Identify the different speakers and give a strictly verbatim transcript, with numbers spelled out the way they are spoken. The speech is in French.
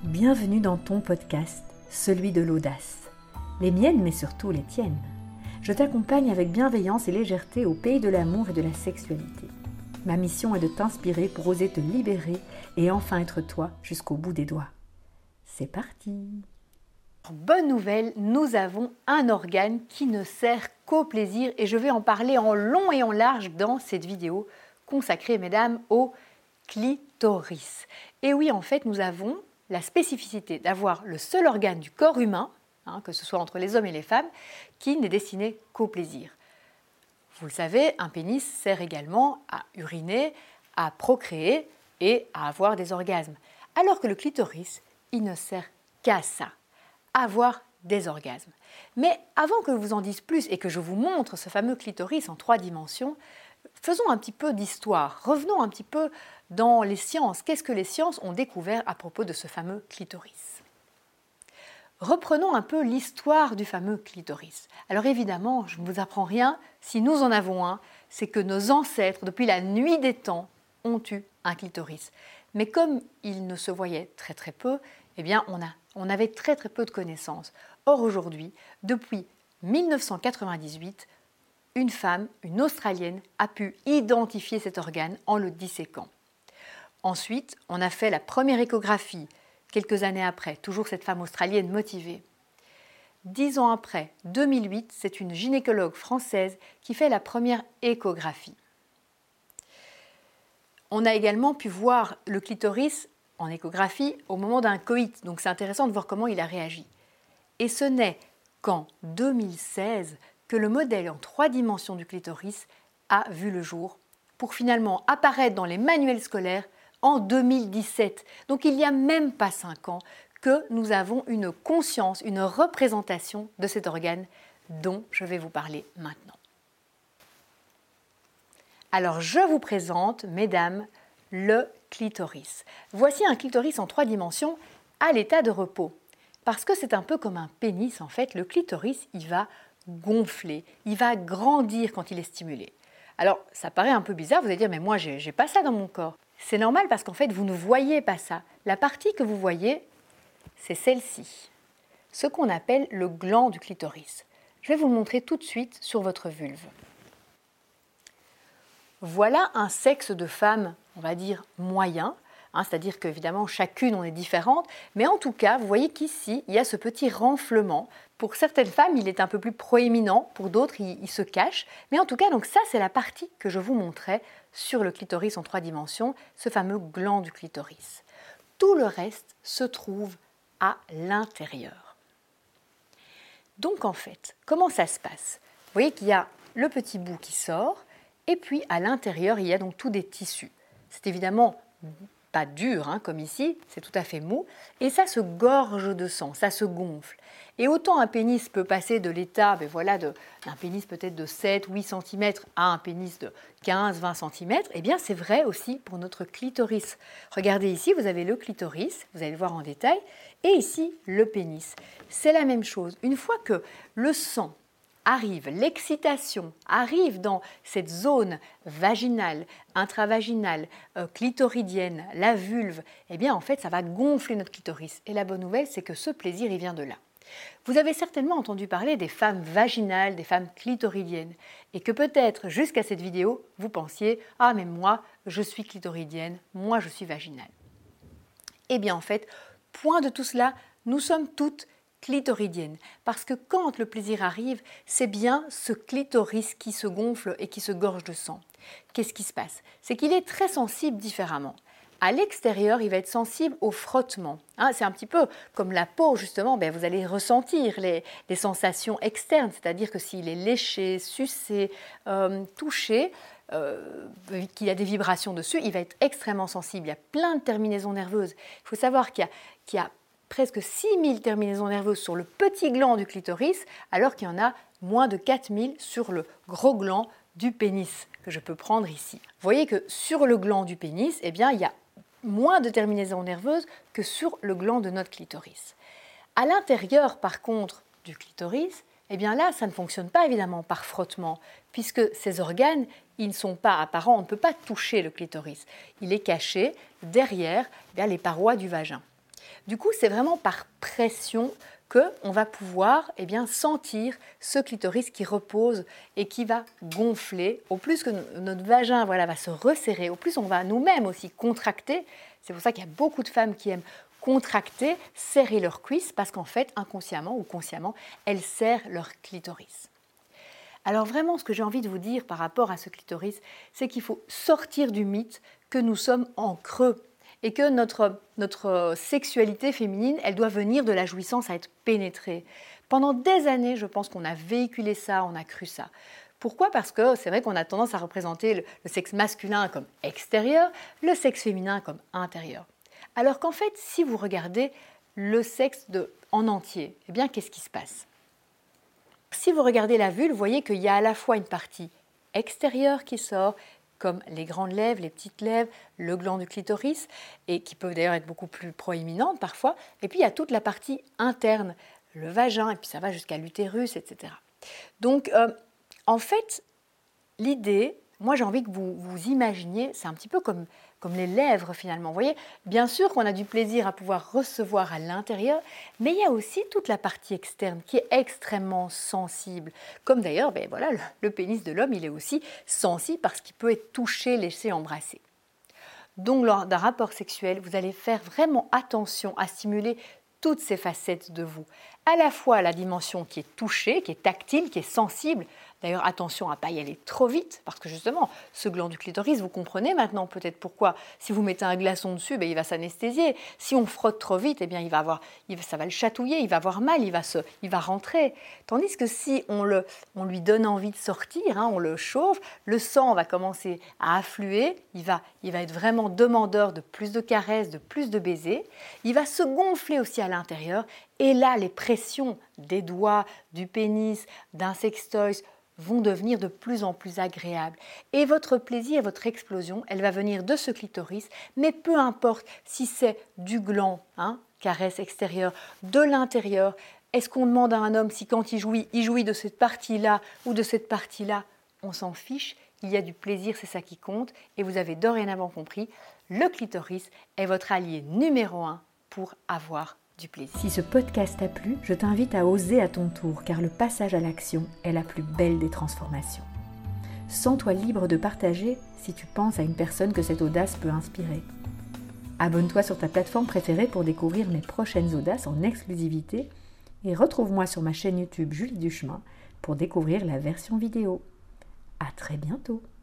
Speaker 1: Bienvenue dans ton podcast, celui de l'audace. Les miennes, mais surtout les tiennes. Je t'accompagne avec bienveillance et légèreté au pays de l'amour et de la sexualité. Ma mission est de t'inspirer pour oser te libérer et enfin être toi jusqu'au bout des doigts. C'est parti!
Speaker 2: Bonne nouvelle, nous avons un organe qui ne sert qu'au plaisir et je vais en parler en long et en large dans cette vidéo consacrée, mesdames, au clitoris. Et oui, en fait, nous avons la spécificité d'avoir le seul organe du corps humain, hein, que ce soit entre les hommes et les femmes, qui n'est destiné qu'au plaisir. Vous le savez, un pénis sert également à uriner, à procréer et à avoir des orgasmes. Alors que le clitoris, il ne sert qu'à ça, avoir des orgasmes. Mais avant que je vous en dise plus et que je vous montre ce fameux clitoris en trois dimensions, faisons un petit peu d'histoire, revenons un petit peu dans les sciences. Qu'est-ce que les sciences ont découvert à propos de ce fameux clitoris ? Reprenons un peu l'histoire du fameux clitoris. Alors évidemment, je ne vous apprends rien, si nous en avons un, c'est que nos ancêtres, depuis la nuit des temps, ont eu un clitoris. Mais comme il ne se voyait très très peu, eh bien on, a, on avait très très peu de connaissances. Or aujourd'hui, depuis mille neuf cent quatre-vingt-dix-huit, une femme, une Australienne, a pu identifier cet organe en le disséquant. Ensuite, on a fait la première échographie, quelques années après, toujours cette femme australienne motivée. Dix ans après, deux mille huit, c'est une gynécologue française qui fait la première échographie. On a également pu voir le clitoris en échographie au moment d'un coït, donc c'est intéressant de voir comment il a réagi. Et ce n'est qu'en deux mille seize que le modèle en trois dimensions du clitoris a vu le jour, pour finalement apparaître dans les manuels scolaires en deux mille dix-sept. Donc il n'y a même pas cinq ans que nous avons une conscience, une représentation de cet organe dont je vais vous parler maintenant. Alors je vous présente, mesdames, le clitoris. Voici un clitoris en trois dimensions à l'état de repos. Parce que c'est un peu comme un pénis, en fait, le clitoris, il va gonfler, il va grandir quand il est stimulé. Alors ça paraît un peu bizarre, vous allez dire, mais moi j'ai, j'ai pas ça dans mon corps. C'est normal parce qu'en fait, vous ne voyez pas ça. La partie que vous voyez, c'est celle-ci, ce qu'on appelle le gland du clitoris. Je vais vous le montrer tout de suite sur votre vulve. Voilà un sexe de femme, on va dire moyen, hein, c'est-à-dire qu'évidemment, chacune en est différente, mais en tout cas, vous voyez qu'ici, il y a ce petit renflement. Pour certaines femmes, il est un peu plus proéminent, pour d'autres, il, il se cache. Mais en tout cas, donc ça, c'est la partie que je vous montrais sur le clitoris en trois dimensions, ce fameux gland du clitoris. Tout le reste se trouve à l'intérieur. Donc en fait, comment ça se passe ? Vous voyez qu'il y a le petit bout qui sort, et puis à l'intérieur, il y a donc tous des tissus. C'est évidemment pas dur, hein, comme ici, c'est tout à fait mou, et ça se gorge de sang, ça se gonfle. Et autant un pénis peut passer de l'état, ben voilà, de, d'un pénis peut-être de sept ou huit centimètres à un pénis de quinze à vingt centimètres, eh bien c'est vrai aussi pour notre clitoris. Regardez ici, vous avez le clitoris, vous allez le voir en détail, et ici le pénis. C'est la même chose. Une fois que le sang arrive, l'excitation arrive dans cette zone vaginale, intravaginale, euh, clitoridienne, la vulve, eh bien en fait ça va gonfler notre clitoris. Et la bonne nouvelle, c'est que ce plaisir, il vient de là. Vous avez certainement entendu parler des femmes vaginales, des femmes clitoridiennes, et que peut-être jusqu'à cette vidéo, vous pensiez « Ah mais moi, je suis clitoridienne, moi je suis vaginale ». Eh bien en fait, point de tout cela, nous sommes toutes clitoridienne. Parce que quand le plaisir arrive, c'est bien ce clitoris qui se gonfle et qui se gorge de sang. Qu'est-ce qui se passe ? C'est qu'il est très sensible différemment. À l'extérieur, il va être sensible au frottement. Hein, c'est un petit peu comme la peau, justement, ben, vous allez ressentir les, les sensations externes, c'est-à-dire que s'il est léché, sucé, euh, touché, euh, qu'il y a des vibrations dessus, il va être extrêmement sensible. Il y a plein de terminaisons nerveuses. Il faut savoir qu'il y a, qu'il y a presque six mille terminaisons nerveuses sur le petit gland du clitoris, alors qu'il y en a moins de quatre mille sur le gros gland du pénis, que je peux prendre ici. Vous voyez que sur le gland du pénis, eh bien, il y a moins de terminaisons nerveuses que sur le gland de notre clitoris. À l'intérieur, par contre, du clitoris, eh bien là, ça ne fonctionne pas évidemment par frottement, puisque ces organes, ils ne sont pas apparents, on ne peut pas toucher le clitoris. Il est caché derrière eh bien, les parois du vagin. Du coup, c'est vraiment par pression qu'on va pouvoir eh bien, sentir ce clitoris qui repose et qui va gonfler. Au plus que notre vagin voilà, va se resserrer, au plus on va nous-mêmes aussi contracter. C'est pour ça qu'il y a beaucoup de femmes qui aiment contracter, serrer leurs cuisses, parce qu'en fait, inconsciemment ou consciemment, elles serrent leur clitoris. Alors vraiment, ce que j'ai envie de vous dire par rapport à ce clitoris, c'est qu'il faut sortir du mythe que nous sommes en creux et que notre, notre sexualité féminine, elle doit venir de la jouissance à être pénétrée. Pendant des années, je pense qu'on a véhiculé ça, on a cru ça. Pourquoi ? Parce que c'est vrai qu'on a tendance à représenter le, le sexe masculin comme extérieur, le sexe féminin comme intérieur. Alors qu'en fait, si vous regardez le sexe de, en entier, eh bien, qu'est-ce qui se passe ? Si vous regardez la vulve, vous voyez qu'il y a à la fois une partie extérieure qui sort, comme les grandes lèvres, les petites lèvres, le gland du clitoris, et qui peuvent d'ailleurs être beaucoup plus proéminentes parfois. Et puis il y a toute la partie interne, le vagin, et puis ça va jusqu'à l'utérus, et cetera. Donc euh, en fait, l'idée, moi j'ai envie que vous vous imaginiez, c'est un petit peu comme, comme les lèvres finalement. Vous voyez, bien sûr qu'on a du plaisir à pouvoir recevoir à l'intérieur, mais il y a aussi toute la partie externe qui est extrêmement sensible. Comme d'ailleurs, ben voilà, le, le pénis de l'homme, il est aussi sensible parce qu'il peut être touché, laissé, embrassé. Donc lors d'un rapport sexuel, vous allez faire vraiment attention à stimuler toutes ces facettes de vous. À la fois la dimension qui est touchée, qui est tactile, qui est sensible. D'ailleurs, attention à ne pas y aller trop vite, parce que justement, ce gland du clitoris, vous comprenez maintenant peut-être pourquoi. Si vous mettez un glaçon dessus, ben, il va s'anesthésier. Si on frotte trop vite, eh bien, il va avoir, il, ça va le chatouiller, il va avoir mal, il va, se, il va rentrer. Tandis que si on, le, on lui donne envie de sortir, hein, on le chauffe, le sang va commencer à affluer, il va, il va être vraiment demandeur de plus de caresses, de plus de baisers. Il va se gonfler aussi à l'intérieur. Et là, les pressions des doigts, du pénis, d'un sextoy vont devenir de plus en plus agréables. Et votre plaisir, votre explosion, elle va venir de ce clitoris, mais peu importe si c'est du gland, hein, caresse extérieure, de l'intérieur. Est-ce qu'on demande à un homme si quand il jouit, il jouit de cette partie-là ou de cette partie-là? On s'en fiche, il y a du plaisir, c'est ça qui compte. Et vous avez dorénavant compris, le clitoris est votre allié numéro un pour avoir du plaisir.
Speaker 1: Si ce podcast t'a plu, je t'invite à oser à ton tour, car le passage à l'action est la plus belle des transformations. Sens-toi libre de partager si tu penses à une personne que cette audace peut inspirer. Abonne-toi sur ta plateforme préférée pour découvrir mes prochaines audaces en exclusivité et retrouve-moi sur ma chaîne YouTube Julie Duchemin pour découvrir la version vidéo. À très bientôt.